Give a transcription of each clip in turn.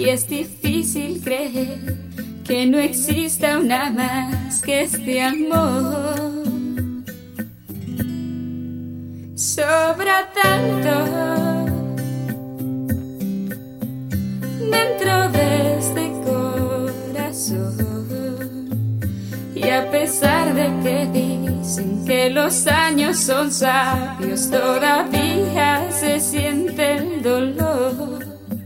y es difícil creer que no exista una más que este amor. Sobra tanto dentro de este corazón, y a pesar de que dicen que los años son sabios, todavía se siente el dolor.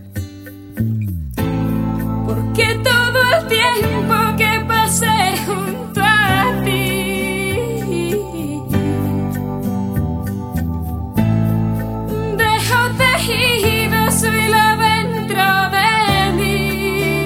Porque todo el tiempo que pasé junto a ti dejo tejido su hilo dentro de mí.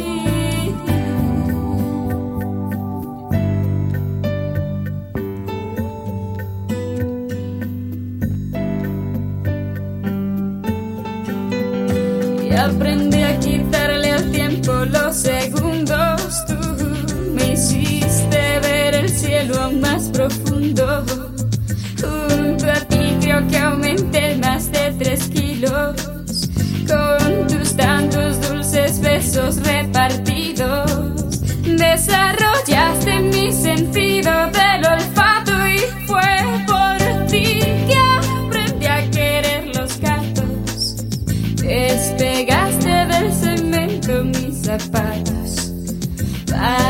Y aprendí a quitarle al tiempo los segundos. Tú me hiciste ver el cielo aún más profundo. Junto a ti creo que aumenté más de 3 kilos con tus tantos dulces besos repartidos. Desarrollaste mi sentido del olfato y fue por ti que aprendí a querer los gatos. Despegaste del cemento mis zapatos.